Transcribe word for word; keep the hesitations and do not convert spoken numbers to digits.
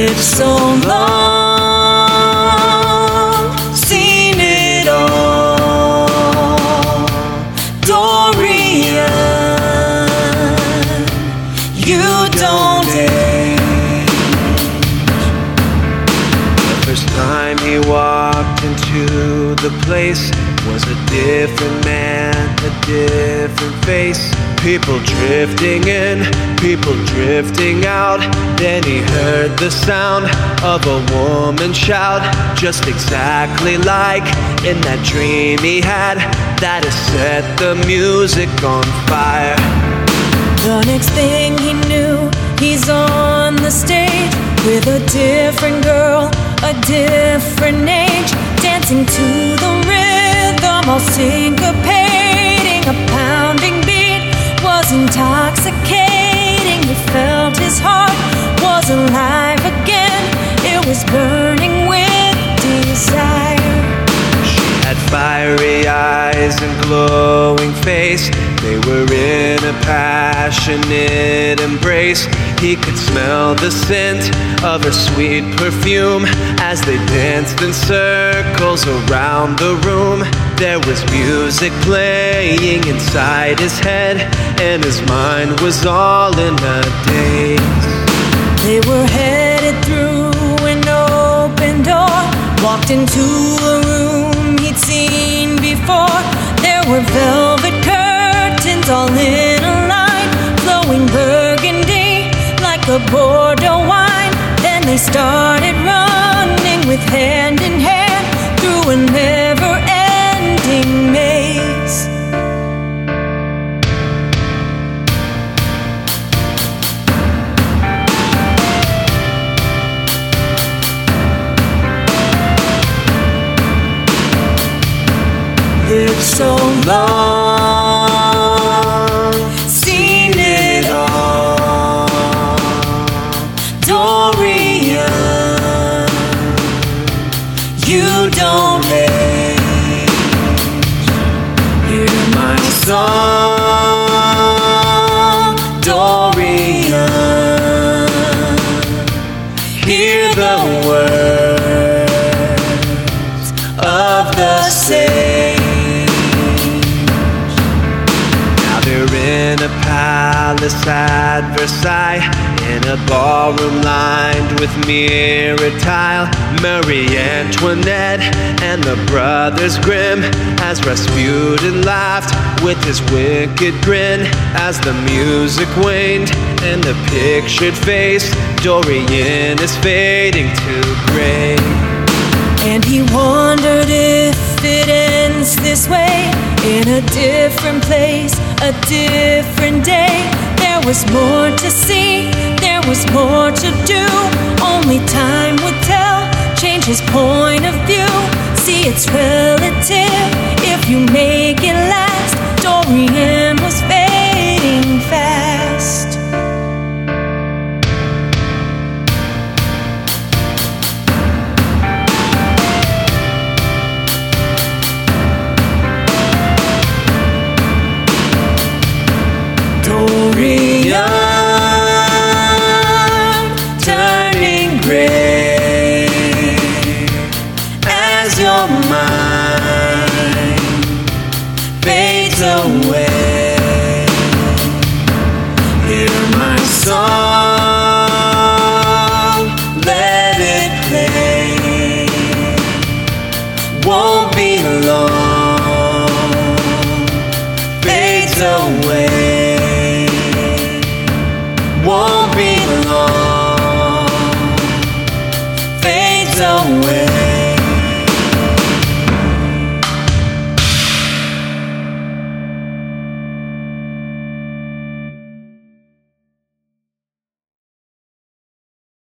Lived so long, seen it all. Dorian, you don't age. The first time he walked into the place was a different man, a different face. People drifting in, people drifting out. Then he heard the sound of a woman shout, just exactly like in that dream he had, that has set the music on fire. The next thing he knew, he's on the stage with a different girl, a different age, dancing to the rhythm, all syncopating. A pounding beat was intoxicating. He felt his heart was alive again. It was burning with desire. She had fiery eyes and glowing face. They were in a passionate embrace. He could smell the scent of her sweet perfume as they danced in circles around the room. There was music playing inside his head, and his mind was all in a daze. They were headed through an open door, walked into a room he'd seen before. There were velvet curtains all in a line, flowing burgundy like a Bordeaux wine. Then they started running with hand in hand through a never-ending maze. Lived so long, seen it all. Dorian, you don't age. Hear my song, Dorian. Hear the words of the sage. In a palace at Versailles, in a ballroom lined with mirrored tile, Marie Antoinette and the brothers Grimm, as Rasputin laughed with his wicked grin, as the music waned and the pictured face, Dorian is fading to gray. And he wondered if it ends this way, in a different place, a different day. There was more to see, there was more to do. Only time would tell, change his point of view. See, it's relative if you make it last. Dorian was fading fast. Dorian, turning gray as your mind fades away. Hear my song, let it play. Won't be long, fades away.